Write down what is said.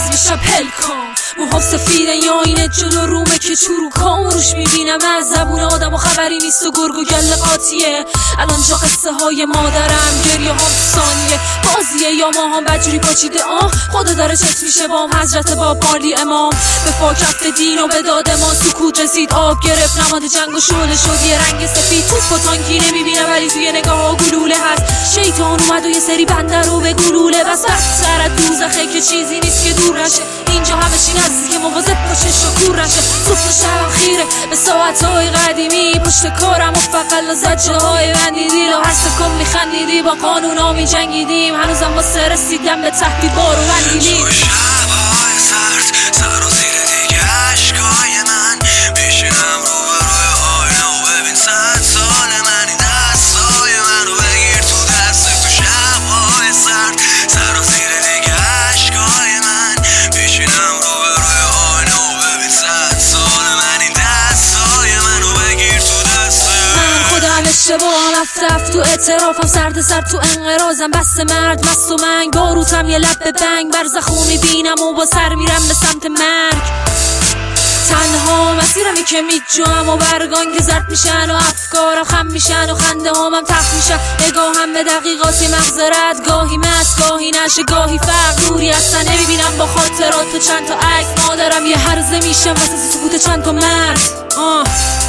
میشم پل کن موهام سفیده یا اینه جلو رومه که چروکام روش میبینم از زبون آدم و خبری نیست و گرگ و گل قاطیه الان جا قصه های مادرم گریه هم ثانیه بازیه یا ما هم بدجوری پاچیده خدا داره چت میشه بام حضرت باب مالی امام به فاکفت دین و به داد ما سکوت رسید آب گرفت نماد جنگ و شعله شد یه رنگ سفید توپ و تانکی نمیبینه ولی توی نگاه ها گلوله هست شیطان اومد و یه سری بنده رو به گلوله بس بدتر از دوزخه که چیزی نیست که دور نشه اینجا همه چی نزدیکه مواظب باشه شکور نشه صبح و شب خیره به ساعتهای قدیمی پشت کارم و فقط زجه های بندیدی لا هر سکم میخندیدی با قانونا میجنگیدیم هنوزم واسه رسیدم به تهدید بارو بندیدیم شب‌های سرد سر و زیر دیگه عشقای من میشینم روبروی آینه و ببین 100 سال منی دستای منو بگیر تو دست تو شب‌های سرد سر و زیر دیگه عشقای من میشینم روبروی آینه و ببین 100 سال منی دستای منو بگیر تو دست من خودم اشتباهم رفت تو اعترافم سرد تو انقرازم بس مرد مست و منگ باروتم یه لب به بنگ برزخو میبینم و با سر میرم به سمت مرگ تنها مسیرمی که میجوام و برگان که زرد میشن و افکارم خم میشن و خنده همم تخت میشن نگاهم به دقیقاتی مغزرت گاهی مست گاهی نشه گاهی فرق نوری اصلا نمیبینم با خاطرات چند تا عکس مادرم یه هرزه میشم واسه سکوت چند تا مرد